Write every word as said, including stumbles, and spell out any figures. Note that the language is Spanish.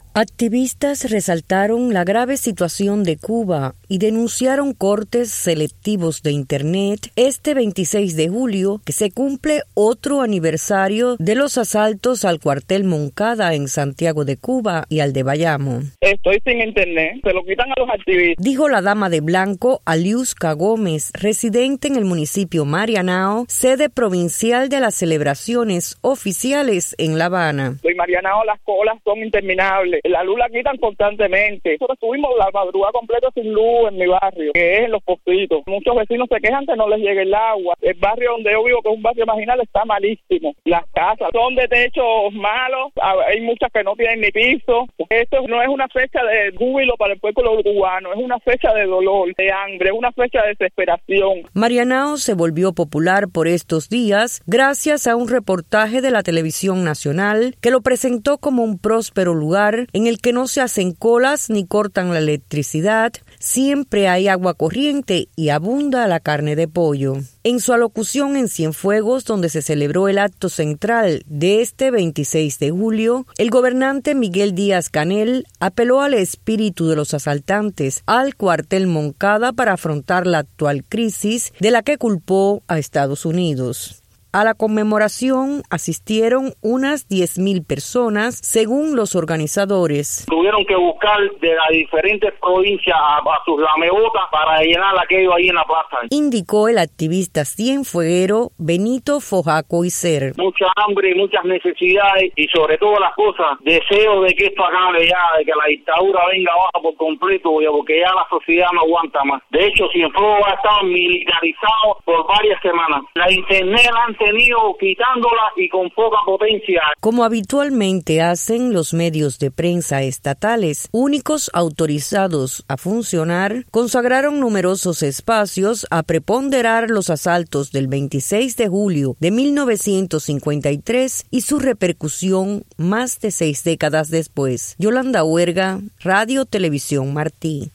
Activistas resaltaron la grave situación de Cuba y denunciaron cortes selectivos de Internet este veintiséis de julio, que se cumple otro aniversario de los asaltos al cuartel Moncada en Santiago de Cuba y al de Bayamo. Estoy sin Internet, se lo quitan a los activistas. Dijo la dama de blanco Aliusca Gómez, residente en el municipio Marianao, sede provincial de las celebraciones oficiales en La Habana. En Marianao las colas son interminables. La luz la quitan constantemente. Nosotros estuvimos la madrugada completa sin luz en mi barrio, que es en Los Pocitos. Muchos vecinos se quejan que no les llegue el agua. El barrio donde yo vivo, que es un barrio marginal, está malísimo. Las casas son de techos malos, hay muchas que no tienen ni piso. Esto no es una fecha de júbilo para el pueblo cubano, es una fecha de dolor, de hambre, es una fecha de desesperación. Marianao se volvió popular por estos días gracias a un reportaje de la televisión nacional que lo presentó como un próspero lugar en el que no se hacen colas ni cortan la electricidad, siempre hay agua corriente y abunda la carne de pollo. En su alocución en Cienfuegos, donde se celebró el acto central de este veintiséis de julio, el gobernante Miguel Díaz-Canel apeló al espíritu de los asaltantes al cuartel Moncada para afrontar la actual crisis de la que culpó a Estados Unidos. A la conmemoración asistieron unas diez mil personas, según los organizadores. Tuvieron que buscar de las diferentes provincias a, a sus lamebotas para llenar aquello ahí en la plaza. Indicó el activista cienfueguero Benito Fojaco Iser. Mucha hambre, muchas necesidades y sobre todo las cosas, deseo de que esto acabe ya, de que la dictadura venga abajo por completo, porque ya la sociedad no aguanta más. De hecho, Cienfuegos ha estado militarizado por varias semanas. La internet la han tenido quitándola y con poca potencia. Como habitualmente hacen los medios de prensa estatales, únicos autorizados a funcionar, consagraron numerosos espacios a preponderar los asaltos del veintiséis de julio de mil novecientos cincuenta y tres y su repercusión más de seis décadas después. Yolanda Huerga, Radio Televisión Martí.